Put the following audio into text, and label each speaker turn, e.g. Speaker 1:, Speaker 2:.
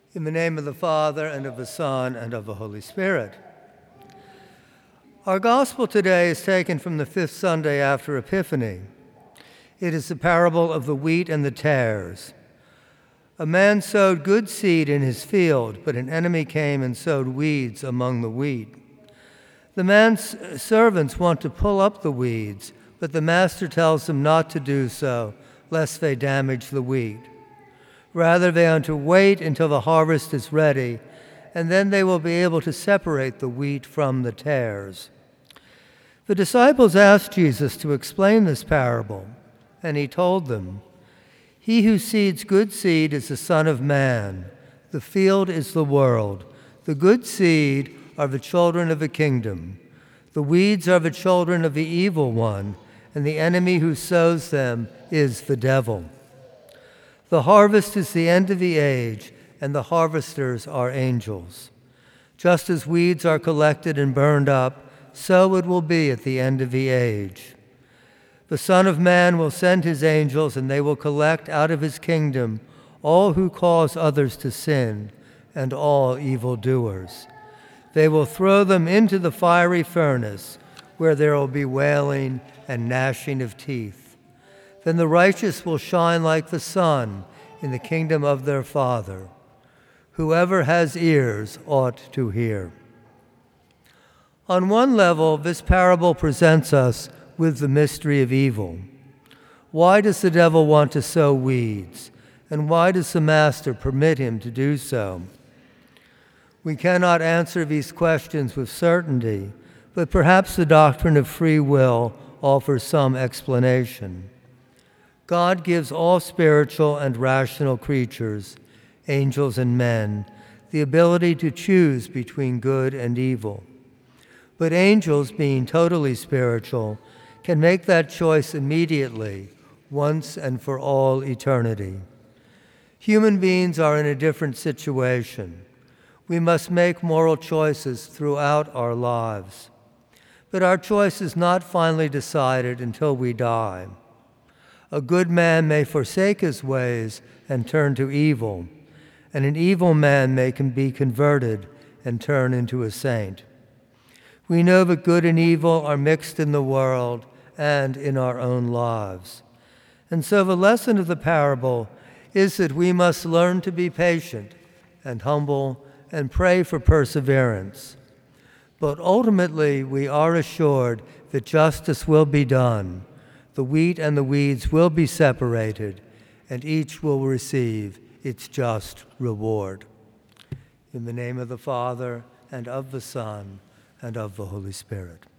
Speaker 1: In the name of the Father, and of the Son, and of the Holy Spirit. Our gospel today is taken from the fifth Sunday after Epiphany. It is the parable of the wheat and the tares. A man sowed good seed in his field, but an enemy came and sowed weeds among the wheat. The man's servants want to pull up the weeds, but the master tells them not to do so, lest they damage the wheat. Rather, they are to wait until the harvest is ready, and then they will be able to separate the wheat from the tares. The disciples asked Jesus to explain this parable, and he told them, "He who seeds good seed is the Son of Man. The field is the world. The good seed are the children of the kingdom. The weeds are the children of the evil one, and the enemy who sows them is the devil. The harvest is the end of the age, and the harvesters are angels. Just as weeds are collected and burned up, so it will be at the end of the age. The Son of Man will send his angels, and they will collect out of his kingdom all who cause others to sin and all evildoers. They will throw them into the fiery furnace, where there will be wailing and gnashing of teeth. Then the righteous will shine like the sun in the kingdom of their Father. Whoever has ears ought to hear." On one level, this parable presents us with the mystery of evil. Why does the devil want to sow weeds? And why does the master permit him to do so? We cannot answer these questions with certainty, but perhaps the doctrine of free will offers some explanation. God gives all spiritual and rational creatures, angels and men, the ability to choose between good and evil. But angels, being totally spiritual, can make that choice immediately, once and for all eternity. Human beings are in a different situation. We must make moral choices throughout our lives. But our choice is not finally decided until we die. A good man may forsake his ways and turn to evil, and an evil man may be converted and turn into a saint. We know that good and evil are mixed in the world and in our own lives. And so the lesson of the parable is that we must learn to be patient and humble and pray for perseverance. But ultimately, we are assured that justice will be done. The wheat and the weeds will be separated, and each will receive its just reward. In the name of the Father, and of the Son, and of the Holy Spirit.